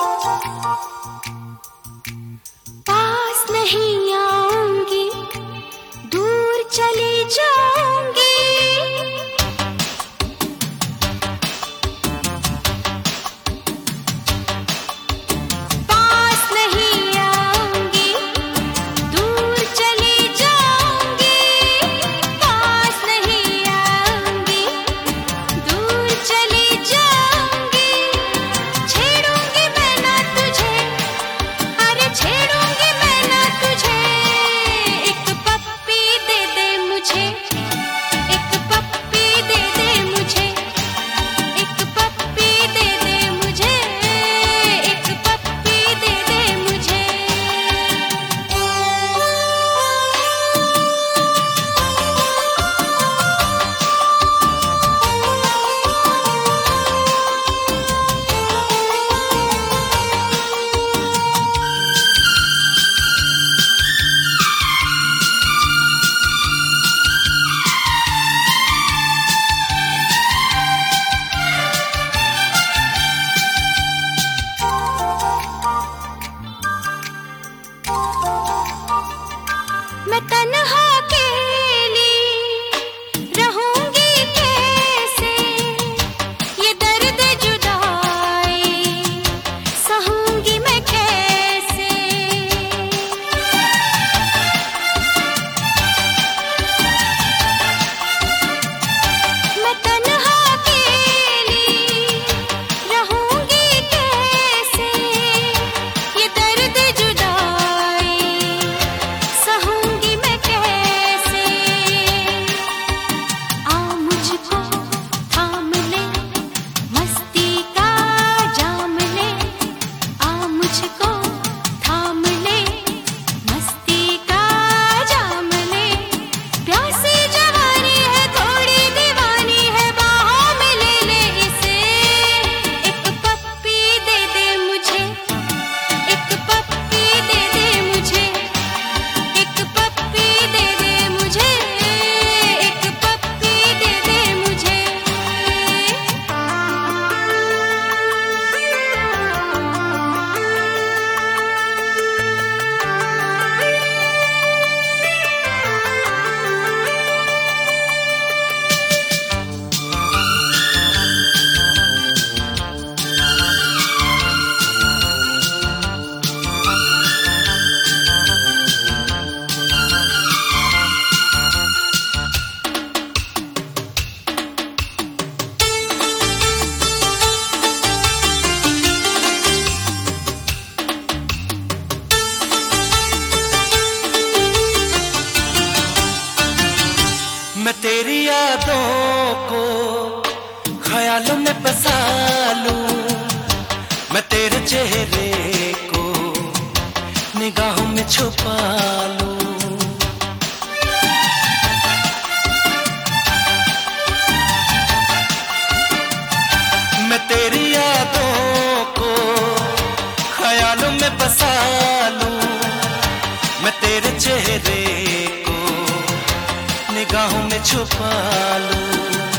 पास नहीं आऊंगी, दूर चली जाऊंगी। पास नहीं आऊंगी, दूर चली जाऊंगी। पास नहीं आऊंगी, दूर चली जाऊंगी। छेड़ूंगी मैं ना तुझे, अरे छेड़ूंगी मैं ना तुझे। एक पप्पी दे दे मुझे, एक पप्पी दे दे मुझे, एक पप्पी दे दे मुझे, एक पप्पी दे दे मुझे। मैं तन्हा अकेली रहूंगी कैसे, ये दर्द जुदाई सहूंगी मैं कैसे। मैं तन्हा अकेली रहूंगी कैसे, ये दर्द जुदाई सहूंगी मैं कैसे। आ मुझको थाम ले, मस्ती का जाम ले। आ मुझको थाम ले, मस्ती का जाम ले। प्यासी जवानी है, थोड़ी दीवानी है, बाहों में ले ले इसे। एक पप्पी दे दे मुझे, एक पप्पी दे दे मुझे, एक पप्पी दे दे मुझे, एक पप्पी दे दे मुझे। मैं तेरी यादों को ख्यालों में बसा लूं, मैं तेरे चेहरे को निगाहों में छुपा लूं। मैं तेरी यादों को ख्यालों में बसा लूं, मैं तेरे चेहरे को निगाहों में छुपा लूं।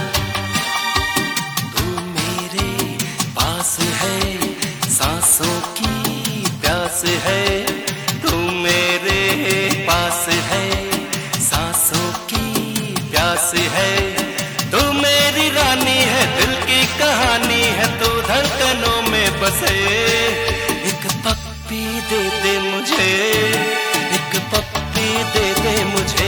तू मेरे पास है, सांसों की प्यास है। तू मेरे पास है, सांसों की प्यास है। तू मेरी रानी है, दिल की कहानी है, तू धड़कनों में बसे। एक पप्पी दे दे मुझे, एक पप्पी दे दे मुझे।